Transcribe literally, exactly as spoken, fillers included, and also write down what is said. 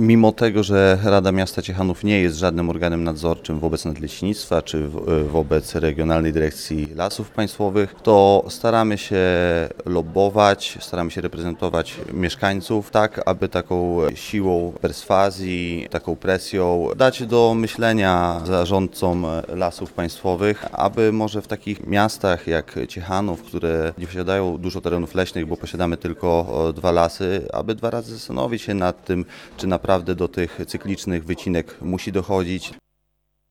Mimo tego, że Rada Miasta Ciechanów nie jest żadnym organem nadzorczym wobec Nadleśnictwa czy wobec Regionalnej Dyrekcji Lasów Państwowych, to staramy się lobbować, staramy się reprezentować mieszkańców tak, aby taką siłą perswazji, taką presją dać do myślenia zarządcom lasów państwowych, aby może w takich miastach jak Ciechanów, które nie posiadają dużo terenów leśnych, bo posiadamy tylko dwa lasy, aby dwa razy zastanowić się nad tym, czy naprawdę do tych cyklicznych wycinek musi dochodzić.